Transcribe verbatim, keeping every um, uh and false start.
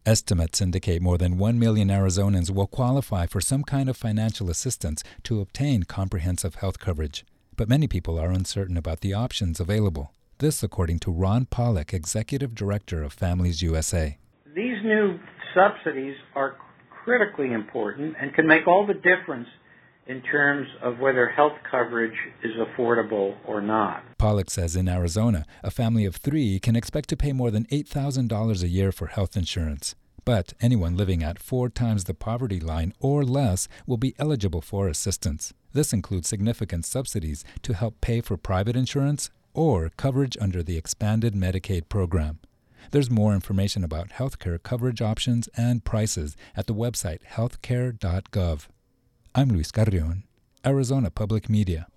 Estimates indicate more than one million Arizonans will qualify for some kind of financial assistance to obtain comprehensive health coverage. But many people are uncertain about the options available. This according to Ron Pollock, Executive Director of Families U S A. These new subsidies are critically important and can make all the difference in terms of whether health coverage is affordable or not. Pollock says in Arizona, a family of three can expect to pay more than eight thousand dollars a year for health insurance. But anyone living at four times the poverty line or less will be eligible for assistance. This includes significant subsidies to help pay for private insurance or coverage under the expanded Medicaid program. There's more information about healthcare coverage options and prices at the website healthcare dot gov. I'm Luis Carrion, Arizona Public Media.